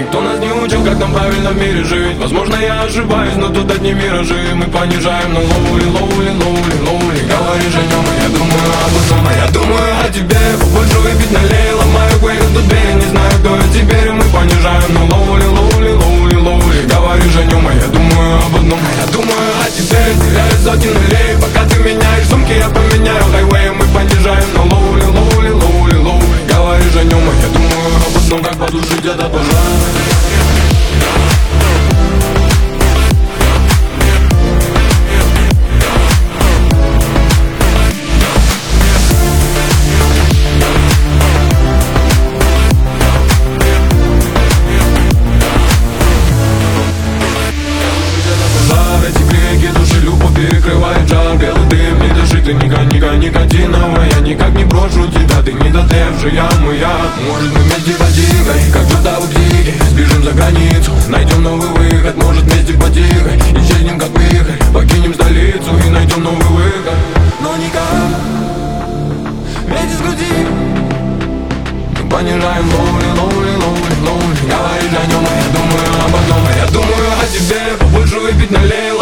Никто нас не учил, как нам правильно в мире жить. Возможно, я ошибаюсь, но тут одни миражи. Мы понижаем на лоули, лоули, лоули, лоули. Говоришь о нем, и я думаю об одном, а я думаю о тебе. Побольше выпить налей, ломаю кое-кто тут двери. Не знаю, кто я теперь, и мы понижаем на лоули, лоули, лоули, лоули. Говоришь о нем, а я думаю об одном, а я думаю о тебе. Теряю сотни налей, пока ты меняешь сумки, я поменяю хайвей. Мы понижаем на лоули, лоули, лоули, лоули. Говоришь о нем, а я думаю об одном, как потушить этот пожар. Перекрывает жар, белый дым, не дыши ты никотиновая. Я никак не брошу тебя, ты недотревшая моя. Может мы вместе потихой, как что-то в бзиге. Сбежим за границу, найдем новый выход. Может вместе потихой, исчезнем как вихрь. Покинем столицу и найдем новый выход. Но никак, вместе скрутим. Мы понижаем лоули, лоули, лоули, лоули. Говоришь о нем, а я думаю об одном, а я думаю о тебе. Побольше выпить налей.